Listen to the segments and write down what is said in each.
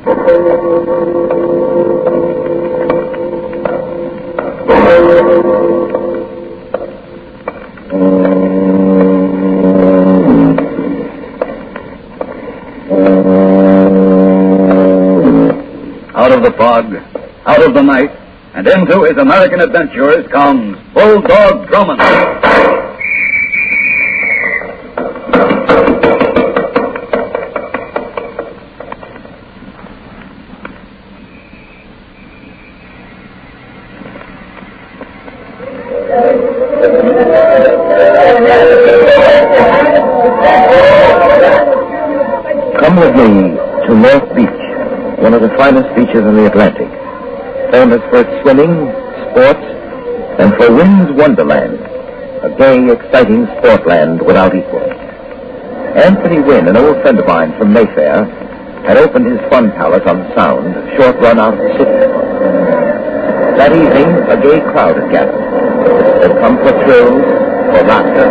Out of the fog, out of the night, and into his American adventures comes Bulldog Drummond. Come with me to North Beach, one of the finest beaches in the Atlantic, famous for its swimming, sports, and for Wynn's Wonderland, a gay, exciting sportland without equal. Anthony Wynn, an old friend of mine from Mayfair, had opened his fun palace on the Sound, a short run out of the city. That evening, a gay crowd had gathered. They'd come for thrills, for laughter.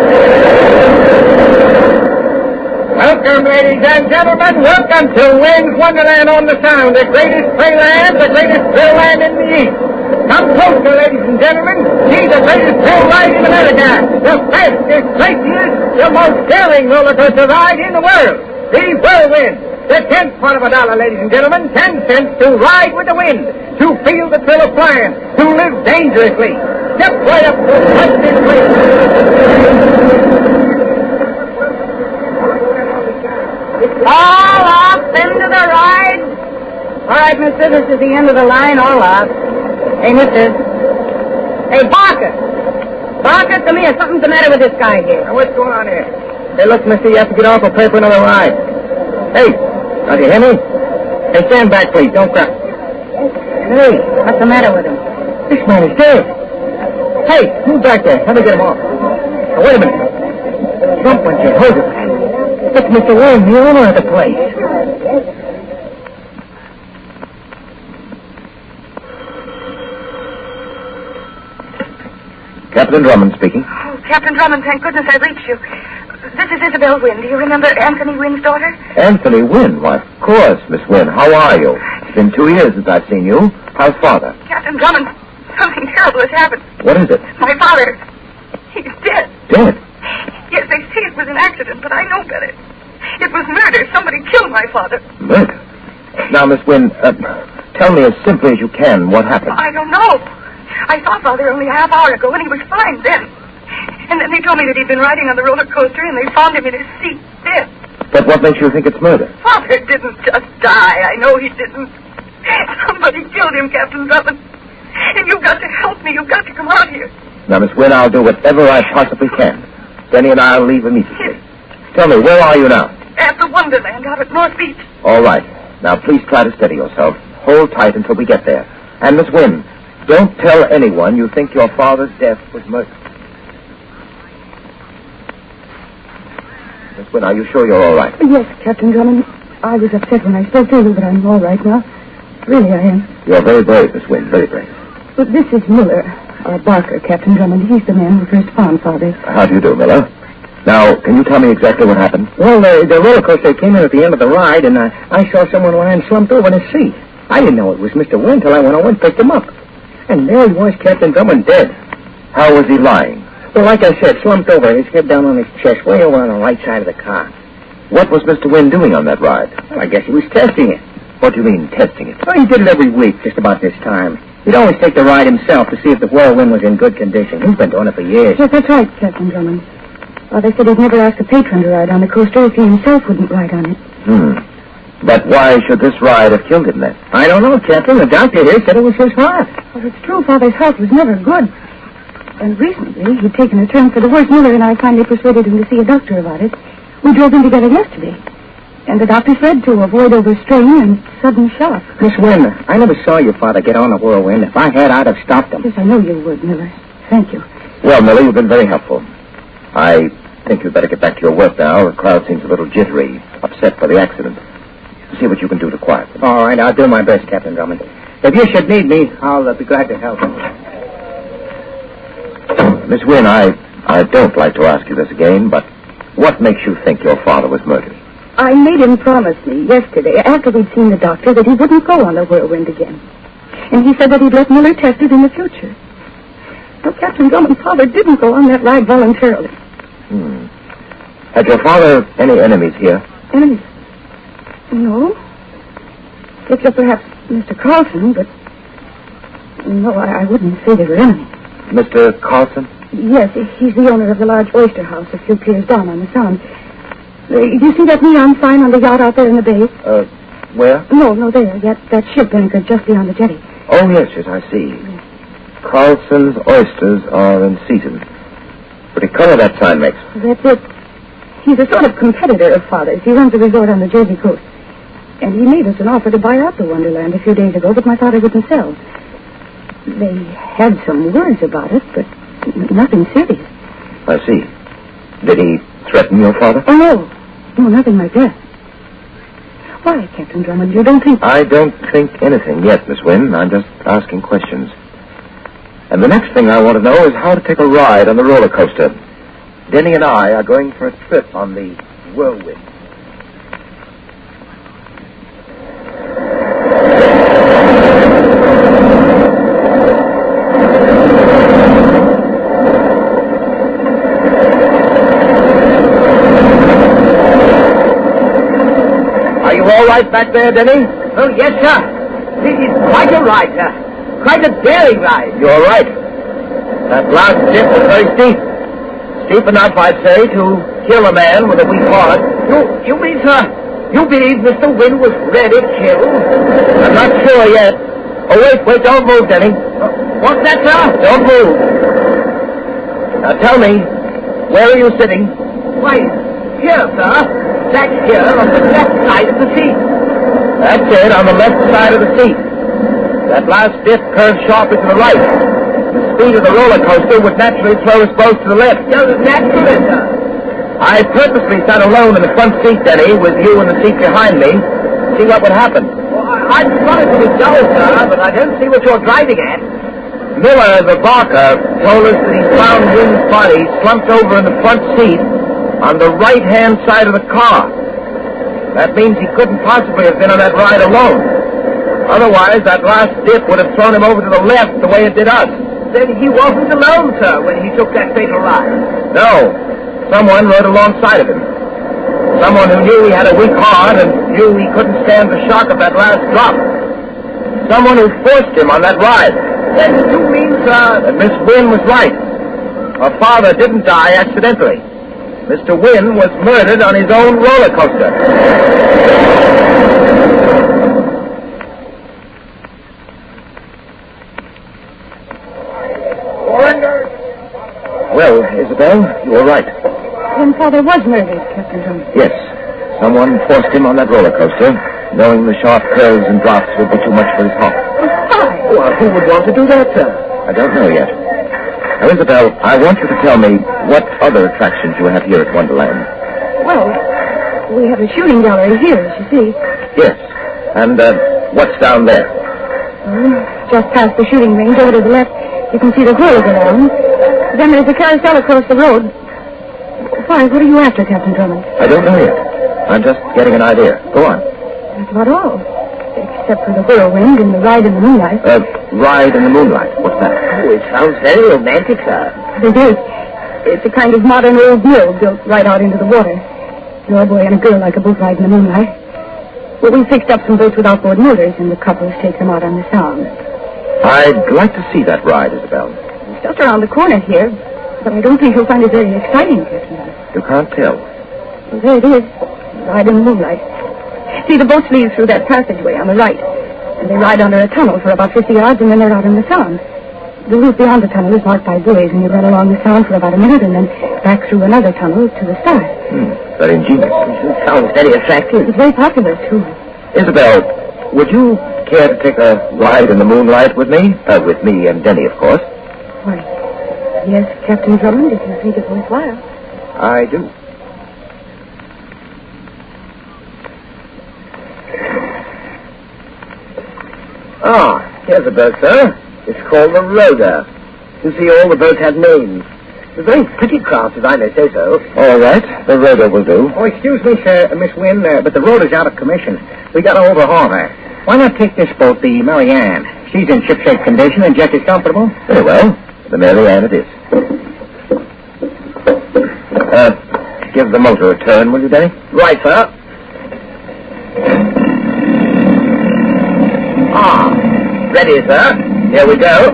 Welcome, ladies and gentlemen. Welcome to Wynn's Wonderland on the Sound, the greatest playland, the greatest thrill land in the East. Come closer, ladies and gentlemen. See the greatest thrill ride in America. The fastest, raciest, the most daring roller coaster ride in the world. The Whirlwind. The 10th part of $1, ladies and gentlemen. 10 cents to ride with the wind, to feel the thrill of flying, to live dangerously. Step right up to the fastest place. All off into the ride. All right, mister, this is the end of the line. All off. Hey, mister. Hey, Barker. Barker, come here. Something's the matter with this guy here. Now, what's going on here? Hey, look, mister, you have to get off or pay for another ride. Hey, now, do you hear me? Hey, stand back, please. Don't cry. Hey, what's the matter with him? This man is dead. Hey, move back there. Let me get him off. Now, wait a minute. Jump on you. Hold it, man. It's Mr. Wayne, the owner of the place. Captain Drummond speaking. Oh, Captain Drummond, thank goodness I've reached you. This is Isabel Wynn. Do you remember Anthony Wynn's daughter? Anthony Wynn? Why, of course, Miss Wynn. How are you? It's been 2 years since I've seen you. How's father? Captain Drummond, something terrible has happened. What is it? My father, he's dead. Dead? Yes, they say it was an accident, but I know better. It was murder. Somebody killed my father. Murder? Now, Miss Wynn, tell me as simply as you can what happened. I don't know. I saw Father only a half hour ago, and he was fine then. And then they told me that he'd been riding on the roller coaster, and they found him in his seat, dead. But what makes you think it's murder? Father didn't just die. I know he didn't. Somebody killed him, Captain Drummond. And you've got to help me. You've got to come out here. Now, Miss Wynn, I'll do whatever I possibly can. Denny and I'll leave immediately. Tell me, where are you now? At the Wonderland out at North Beach. All right. Now, please try to steady yourself. Hold tight until we get there. And, Miss Wynn, don't tell anyone you think your father's death was murder. Miss Wynn, are you sure you're all right? Yes, Captain Drummond. I was upset when I spoke to you, but I'm all right now. Really, I am. You're very brave, Miss Wynn, very brave. But this is Miller, Barker, Captain Drummond. He's the man who first found Father. How do you do, Miller? Now, can you tell me exactly what happened? Well, the roller coaster came in at the end of the ride, and I saw someone lying slumped over in his seat. I didn't know it was Mr. Wynn till I went over and picked him up. And there he was, Captain Drummond, dead. How was he lying? Well, like I said, slumped over, his head down on his chest, way over on the right side of the car. What was Mr. Wynn doing on that ride? Well, I guess he was testing it. What do you mean, testing it? Well, he did it every week, just about this time. He'd always take the ride himself to see if the Whirlwind was in good condition. He's been doing it for years. Yes, that's right, Captain Drummond. Father said he'd never ask a patron to ride on the coaster if he himself wouldn't ride on it. But why should this ride have killed him then? I don't know, Captain. The doctor here said it was his heart. Well, it's true Father's health was never good. And recently, he'd taken a turn for the worse. Miller and I finally persuaded him to see a doctor about it. We drove in together yesterday. And the doctor said to avoid overstrain and sudden shock. Miss Wynn, I never saw your father get on the Whirlwind. If I had, I'd have stopped him. Yes, I know you would, Miller. Thank you. Well, Miller, you've been very helpful. I think you'd better get back to your work now. The crowd seems a little jittery, upset by the accident. See what you can do to quiet them. All right, I'll do my best, Captain Drummond. If you should need me, I'll be glad to help. Miss Wynn, I don't like to ask you this again, but what makes you think your father was murdered? I made him promise me yesterday, after we'd seen the doctor, that he wouldn't go on the Whirlwind again. And he said that he'd let Miller test it in the future. Well, Captain Drummond's father didn't go on that ride voluntarily. Had your father any enemies here? Enemies? No. Except perhaps Mr. Carlson, but... No, I wouldn't say they were enemies. Mr. Carlson? Yes, he's the owner of the large oyster house a few piers down on the Sound. You see that neon sign on the yacht out there in the bay? Where? No, there. That ship anchored just beyond the jetty. Oh, yes, I see. Carlson's oysters are in season. Pretty color that sign makes. That's it. He's a sort of competitor of Father's. He runs a resort on the Jersey coast. And he made us an offer to buy out the Wonderland a few days ago, but my father wouldn't sell. They had some words about it, but nothing serious. I see. Did he threaten your father? Oh, no. No, nothing like that. Why, Captain Drummond, you don't think... I don't think anything yet, Miss Wynne. I'm just asking questions. And the next thing I want to know is how to take a ride on the roller coaster. Denny and I are going for a trip on the Whirlwind. Are you all right back there, Denny? Oh, yes, sir. This is quite a ride, sir. Quite a daring ride. You're right. That last dip was very steep. Steep enough, I'd say, to kill a man with a weak heart. You mean, sir, you believe Mr. Wynne was really killed? I'm not sure yet. Oh, wait, don't move, Denny. What's that, sir? Don't move. Now tell me, where are you sitting? Why, here, sir. That's here on the left side of the seat. That's it, on the left side of the seat. That last dip curves sharply to the right. The speed of the roller coaster would naturally throw us both to the left. Naturally, sir. I purposely sat alone in the front seat, Denny, with you in the seat behind me, to see what would happen. Well, I'm sorry to be dull, sir, but I don't see what you're driving at. Miller, the barker, told us that he found Wynne's body slumped over in the front seat on the right-hand side of the car. That means he couldn't possibly have been on that ride alone. Otherwise, that last dip would have thrown him over to the left the way it did us. Then he wasn't alone, sir, when he took that fatal ride. No. Someone rode alongside of him. Someone who knew he had a weak heart and knew he couldn't stand the shock of that last drop. Someone who forced him on that ride. Then you mean, sir... that Miss Wynne was right. Her father didn't die accidentally. Mr. Wynne was murdered on his own roller coaster. Well, Isabel, you were right. Then Father was murdered, Captain Drummond. Yes. Someone forced him on that roller coaster, knowing the sharp curves and drops would be too much for his heart. Why? Well, who would want to do that, sir? I don't know yet. Now, Isabel, I want you to tell me what other attractions you have here at Wonderland. Well, we have a shooting gallery here, as you see. Yes. And what's down there? Just past the shooting range, over to the left, you can see the whirl go down. Then there's a carousel across the road. Why, what are you after, Captain Drummond? I don't know yet. I'm just getting an idea. Go on. That's about all. Except for the whirlwind and the ride in the moonlight. Ride in the moonlight. What's that? Oh, it sounds very romantic, sir. It is. It's a kind of modern old mill built right out into the water. Your boy and a girl like a boat ride in the moonlight. Well, we fixed up some boats with outboard motors, and the couples take them out on the Sound. I'd like to see that ride, Isabel. It's just around the corner here, but I don't think you'll find it very exciting, Captain. You can't tell. Well, there it is. Ride in the moonlight. See, the boats leave through that passageway on the right, and they ride under a tunnel for about 50 yards, and then they're out in the Sound. The route beyond the tunnel is marked by buoys, and you run along the Sound for about a minute, and then back through another tunnel to the start. Very ingenious. Sounds very attractive. It's very popular, too. Isabel, would you care to take a ride in the moonlight with me? With me and Denny, of course. Why, yes, Captain Drummond, if you think it worthwhile. I do. Ah, here's a boat, sir. It's called the Rhoda. You see, all the boats have names. A very pretty craft, if I may say so. All right. The rudder will do. Oh, excuse me, sir, Miss Wynne, but the rudder's out of commission. We got to overhaul her. Why not take this boat, the Mary Ann? She's in shipshape condition and just as comfortable. Very well. The Mary Ann it is. Give the motor a turn, will you, Denny? Right, sir. Ready, sir. Here we go.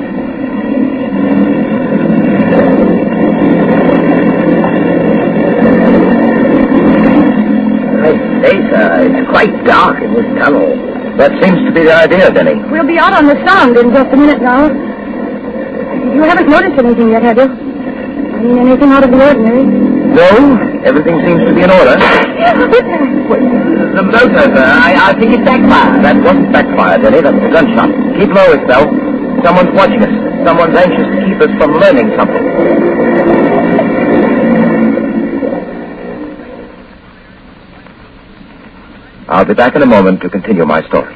I say, sir, it's quite dark in this tunnel. That seems to be the idea, Denny. We'll be out on the Sound in just a minute now. You haven't noticed anything yet, have you? I mean, anything out of the ordinary? No, everything seems to be in order. The motor, sir, I think it backfired. That wasn't backfire, Denny. That was a gunshot. Keep low, Isabel. Someone's watching us. Someone's anxious to keep us from learning something. I'll be back in a moment to continue my story.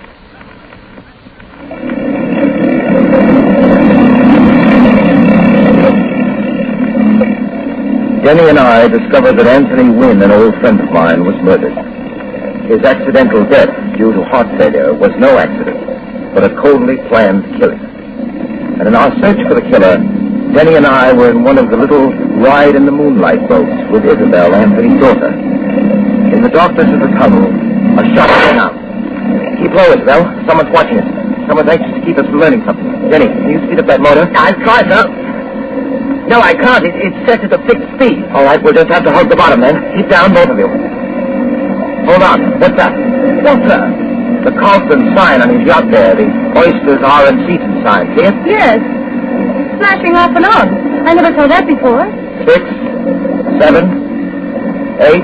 Denny and I discovered that Anthony Wynne, an old friend of mine, was murdered. His accidental death due to heart failure was no accident, but a coldly planned killing. And in our search for the killer, Denny and I were in one of the little Ride in the Moonlight boats with Isabel, Anthony's daughter. In the darkness of the tunnel, a shot rang out. Keep low, Isabel. Someone's watching us. Someone's anxious to keep us from learning something. Denny, can you speed up that motor? I'll try, sir. No, I can't. It's set at a fixed speed. All right, we'll just have to hug the bottom then. Keep down, both of you. Hold on. What's that? What, sir? The Carlton sign on his yacht there. The Oysters are in season sign. See it? Yes. Flashing off and on. I never saw that before. 6, 7, 8,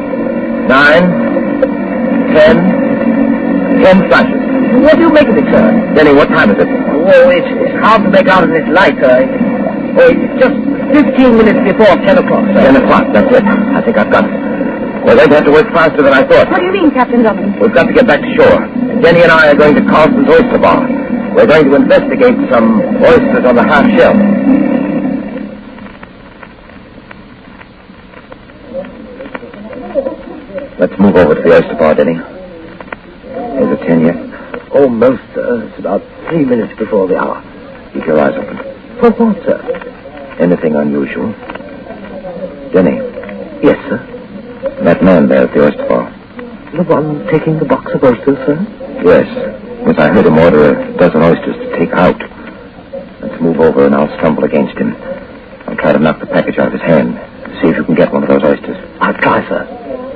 9, 10. 10 flashes. What do you make of it, sir? Denny, what time is it? Oh, it's hard to make out in this light, sir. Oh, it's just 15 minutes before 10 o'clock, sir. 10 o'clock, that's it. I think I've got it. We're going to have to work faster than I thought. What do you mean, Captain Drummond? We've got to get back to shore. Denny and I are going to Carlson's Oyster Bar. We're going to investigate some oysters on the half shell. Let's move over to the Oyster Bar, Denny. Is it 10 yet? Almost, sir. It's about 3 minutes before the hour. Keep your eyes open. For what, sir? Anything unusual? Denny. Yes, sir. That man there at the Oyster Bar. The one taking the box of oysters, sir? Yes. Yes, I heard him order a dozen oysters to take out. Let's move over and I'll stumble against him. I'll try to knock the package out of his hand. See if you can get one of those oysters. I'll try, sir.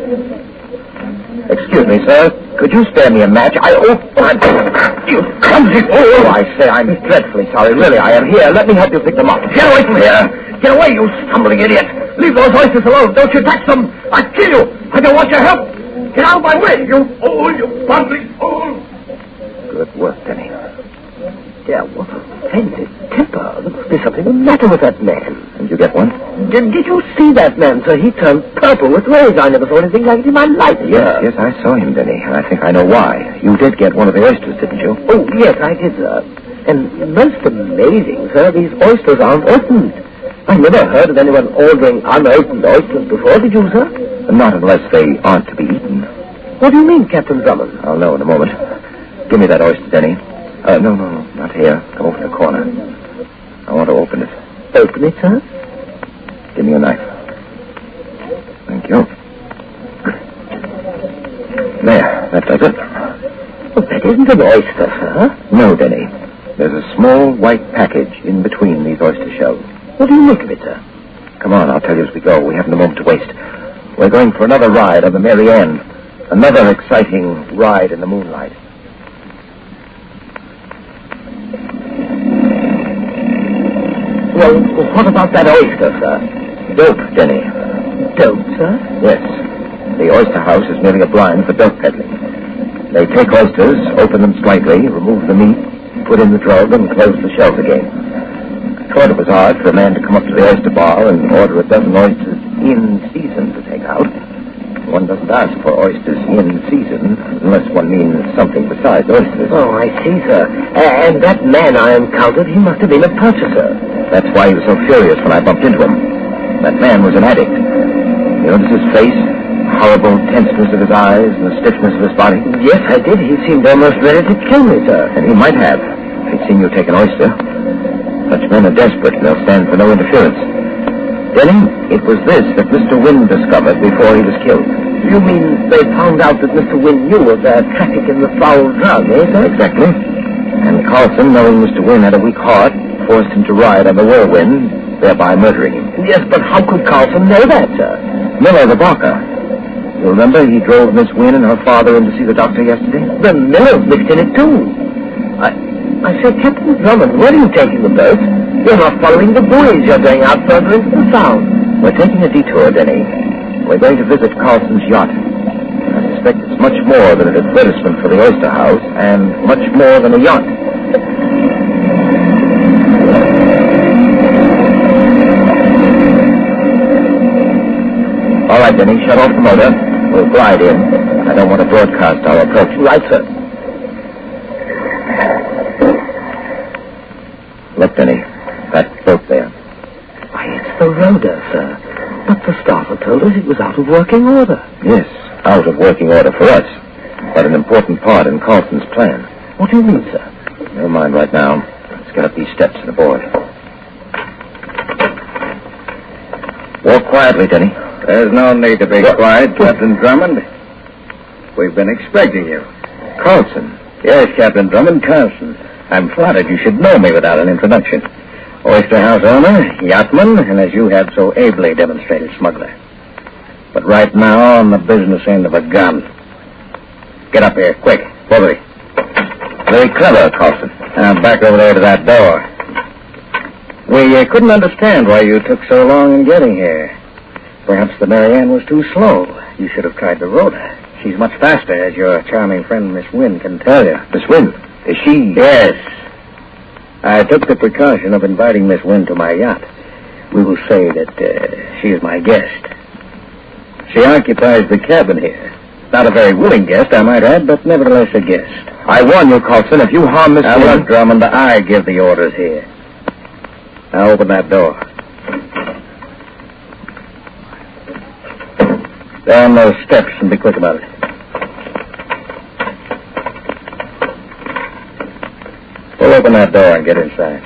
Excuse me, sir. Could you spare me a match? You clumsy fool! Oh, I say, I'm dreadfully sorry. Really, I am. Here, let me help you pick them up. Get away from here! Get away, you stumbling idiot! Leave those oysters alone! Don't you touch them! I'll kill you! I don't want your help! Get out of my way, you fool! You bungling fool! Good work, Denny. Yeah, what a offended temper. There must be something the matter with that man. Did you get one? Did you see that man, sir? He turned purple with rage. I never saw anything like it in my life. Yes, I saw him, Denny, and I think I know why. You did get one of the oysters, didn't you? Oh, yes, I did, sir. And most amazing, sir, these oysters aren't opened. I never heard of anyone ordering unopened oysters before, did you, sir? Not unless they aren't to be eaten. What do you mean, Captain Drummond? I'll know in a moment. Give me that oyster, Denny. No, not here. Come over to the corner. I want to open it. Open it, sir? Give me a knife. Thank you. There, that does it. Well, that isn't an oyster, sir. No, Denny. There's a small white package in between these oyster shells. What do you make of it, sir? Come on, I'll tell you as we go. We haven't a moment to waste. We're going for another ride on the Mary Ann. Another exciting ride in the moonlight. Well, what about that oyster, sir? Dope, Denny. Dope, sir? Yes. The oyster house is merely a blind for dope peddling. They take oysters, open them slightly, remove the meat, put in the drug, and close the shells again. I thought it was odd for a man to come up to the oyster bar and order a dozen oysters in season to take out. One doesn't ask for oysters in season unless one means something besides oysters. Oh, I see, sir. And that man I encountered, he must have been a purchaser. That's why he was so furious when I bumped into him. That man was an addict. You notice his face, horrible tenseness of his eyes, and the stiffness of his body? Yes, I did. He seemed almost ready to kill me, sir. And he might have, if he'd seen you take an oyster. Such men are desperate, and they'll stand for no interference. Denny, it was this that Mr. Wynne discovered before he was killed. You mean they found out that Mr. Wynne knew of their traffic in the foul drug, eh, sir? Exactly. And Carlson, knowing Mr. Wynne had a weak heart, forced him to ride on the whirlwind, thereby murdering him. Yes, but how could Carlson know that, sir? Miller, the barker. You remember he drove Miss Wynne and her father in to see the doctor yesterday? The Miller's mixed in it, too. I said, Captain Drummond, where are you taking the boat? You're not following the buoys. You're going out further into the sound. We're taking a detour, Denny. We're going to visit Carlson's yacht. I suspect it's much more than an advertisement for the Oyster House, and much more than a yacht. All right, Denny, shut off the motor. We'll glide in. I don't want to broadcast our approach. Right, sir. Look, Denny, that boat there. Why, it's the Rhoda, sir. But the starter told us it was out of working order. Yes, out of working order for us, but an important part in Carlson's plan. What do you mean, sir? Never mind right now. Let's get up these steps and aboard. Walk quietly, Denny. There's no need to be quiet, Captain Drummond. We've been expecting you. Carlson. Yes, Captain Drummond, Carlson. I'm flattered you should know me without an introduction. Oyster House owner, yachtman, and as you have so ably demonstrated, smuggler. But right now, on the business end of a gun. Get up here, quick, both of you. Very clever, Carlson. Now, back over there to that door. We couldn't understand why you took so long in getting here. Perhaps the Marianne was too slow. You should have tried the Rhoda. She's much faster, as your charming friend, Miss Wynne, can tell you. Miss Wynne? Is she... Yes. I took the precaution of inviting Miss Wynne to my yacht. We will say that she is my guest. She occupies the cabin here. Not a very willing guest, I might add, but nevertheless a guest. I warn you, Carlson, if you harm Miss Wynne... Now, look, Drummond, I give the orders here. Now, open that door. Down those steps and be quick about it. We'll open that door and get inside.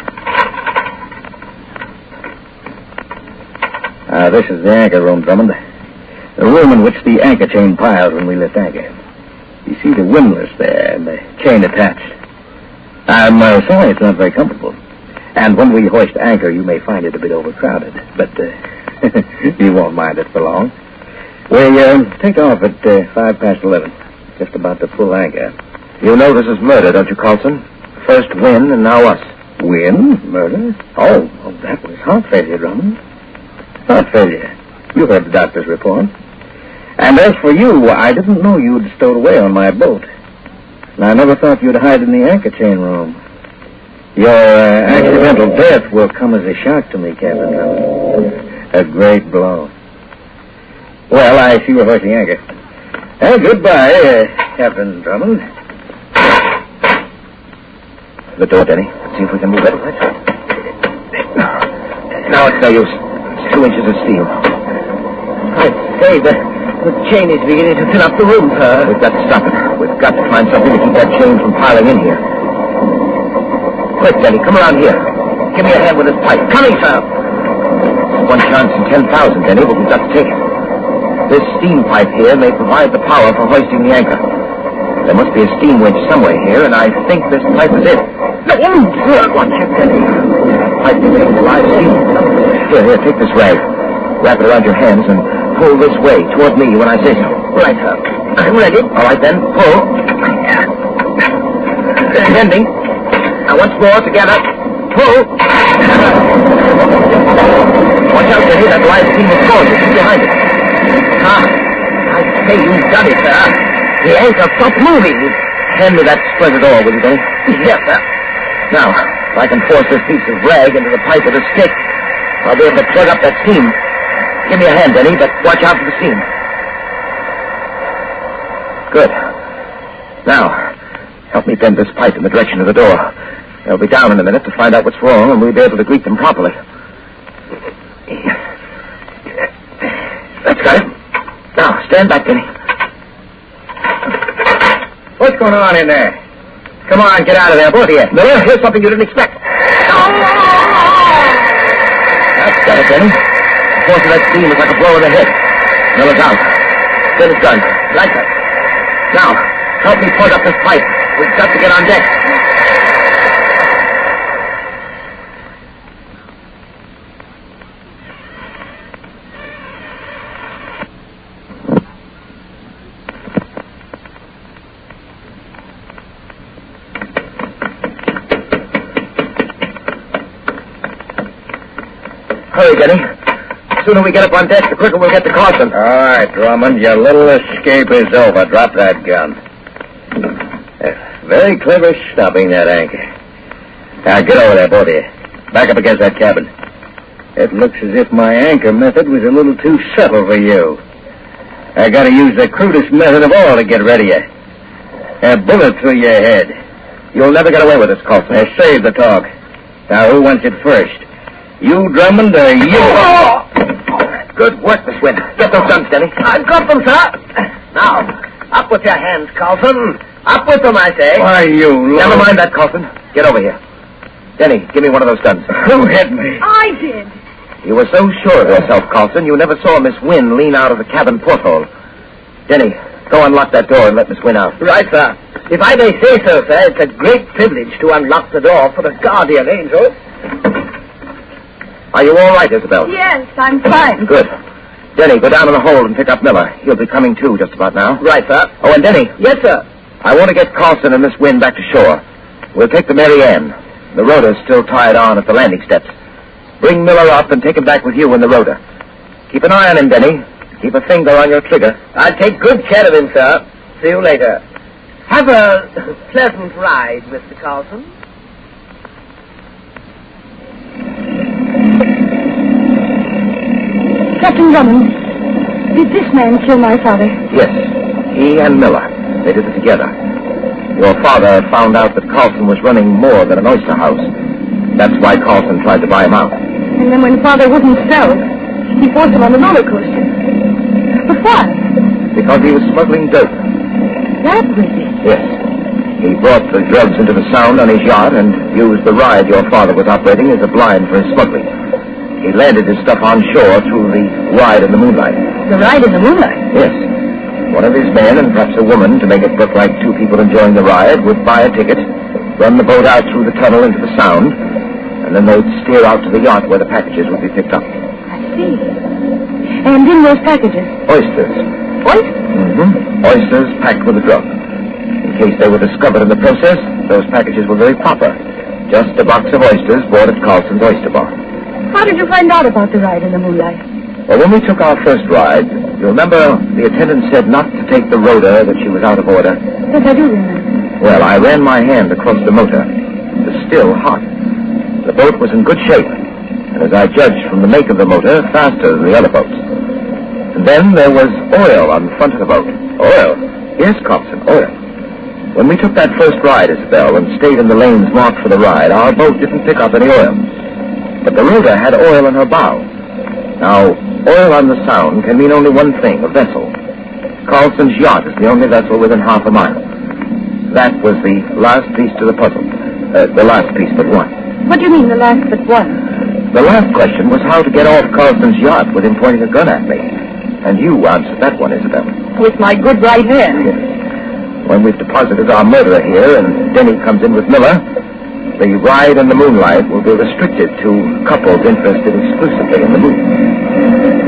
This is the anchor room, Drummond. The room in which the anchor chain piles when we lift anchor. You see the windlass there and the chain attached. I'm sorry it's not very comfortable. And when we hoist anchor, you may find it a bit overcrowded. But you won't mind it for long. We take off at 11:05, just about to full anchor. You know this is murder, don't you, Carlson? First Wynne and now us. Wynne? Murder? Oh, that was heart failure, Drummond. Heart failure. You heard the doctor's report. And as for you, I didn't know you'd stowed away on my boat. And I never thought you'd hide in the anchor chain room. Your accidental death will come as a shock to me, Captain Drummond. A great blow. Well, I see we're hoisting anchor. Goodbye, Captain Drummond. The door, Denny. See if we can move it. No, it's no use. It's 2 inches of steel. I say, the chain is beginning to fill up the room, sir. We've got to stop it. We've got to find something to keep that chain from piling in here. Quick, Denny, come around here. Give me a hand with this pipe. Coming, sir. It's 1 chance in 10,000, Denny, but we've got to take it. This steam pipe here may provide the power for hoisting the anchor. There must be a steam winch somewhere here, and I think this pipe is it. No, watch it, Denny. Pipe emitting live steam. Here, take this rag. Wrap it around your hands and pull this way toward me when I say so. Right, sir. I'm ready. All right, then. Pull. Bending. Now, once more, together. Pull. Watch out, Denny. That live steam is going. Keep behind it. I say you've done it, sir. The anchor stopped moving. Hand me that spreader door, will you, Denny? Yes, sir. Now, if I can force this piece of rag into the pipe with a stick, I'll be able to plug up that steam. Give me a hand, Denny, but watch out for the steam. Good. Now, help me bend this pipe in the direction of the door. They'll be down in a minute to find out what's wrong, and we'll be able to greet them properly. Stand back, Denny. What's going on in there? Come on, get out of there, both of you. Miller, here's something you didn't expect. That's got it, Denny. The force of that steam is like a blow in the head. Miller's out. Get his gun. Like that. Now, help me point up this pipe. We've got to get on deck. Hurry, Denny. The sooner we get up on deck, the quicker we'll get to Carson. All right, Drummond, your little escape is over. Drop that gun. Very clever stopping that anchor. Now, get over there, both of you. Back up against that cabin. It looks as if my anchor method was a little too subtle for you. I gotta use the crudest method of all to get rid of you. A bullet through your head. You'll never get away with this, Carson. Save the talk. Now, who wants it first? You, Drummond, or you? Oh! Good work, Miss Wynn. Get those guns, Denny. I've got them, sir. Now, up with your hands, Carlson. Up with them, I say. Why, you... Never mind that, Carlson. Get over here. Denny, give me one of those guns. Who hit me? I did. You were so sure of yourself, Carlson, you never saw Miss Wynn lean out of the cabin porthole. Denny, go unlock that door and let Miss Wynn out. Right, sir. If I may say so, sir, it's a great privilege to unlock the door for the guardian angel. Are you all right, Isabel? Yes, I'm fine. Good. Denny, go down in the hold and pick up Miller. He'll be coming too just about now. Right, sir. Oh, and Denny. Yes, sir. I want to get Carlson and Miss Wynn back to shore. We'll take the Mary Ann. The rotor's still tied on at the landing steps. Bring Miller up and take him back with you in the rotor. Keep an eye on him, Denny. Keep a finger on your trigger. I'll take good care of him, sir. See you later. Have a pleasant ride, Mr. Carlson. Captain Drummond, did this man kill my father? Yes, he and Miller. They did it together. Your father found out that Carlson was running more than an oyster house. That's why Carlson tried to buy him out. And then when father wouldn't sell, he forced him on the roller coaster. But why? Because he was smuggling dope. That was it. Yes. He brought the drugs into the Sound on his yacht and used the ride your father was operating as a blind for his smuggling. He landed his stuff on shore through the ride in the moonlight. The ride in the moonlight? Yes. One of his men, and perhaps a woman, to make it look like two people enjoying the ride, would buy a ticket, run the boat out through the tunnel into the Sound, and then they'd steer out to the yacht where the packages would be picked up. I see. And in those packages? Oysters. Oysters? Mm-hmm. Oysters packed with a drug. In case they were discovered in the process, those packages were very proper. Just a box of oysters bought at Carlson's Oyster Bar. How did you find out about the ride in the moonlight? Well, when we took our first ride, you remember the attendant said not to take the rotor, that she was out of order? Yes, I do remember. Well, I ran my hand across the motor. It was still hot. The boat was in good shape, and as I judged from the make of the motor, faster than the other boats. And then there was oil on the front of the boat. Oil? Yes, Carlson, oil. When we took that first ride, Isabel, and stayed in the lanes marked for the ride, our boat didn't pick up any oil. But the rotor had oil in her bow. Now, oil on the Sound can mean only one thing, a vessel. Carlson's yacht is the only vessel within half a mile. That was the last piece to the puzzle. The last piece but one. What do you mean, the last but one? The last question was how to get off Carlson's yacht with him pointing a gun at me. And you answered that one, Isabel. With my good right hand. Yes. When we've deposited our murderer here and Denny comes in with Miller, the ride in the moonlight will be restricted to couples interested exclusively in the moon.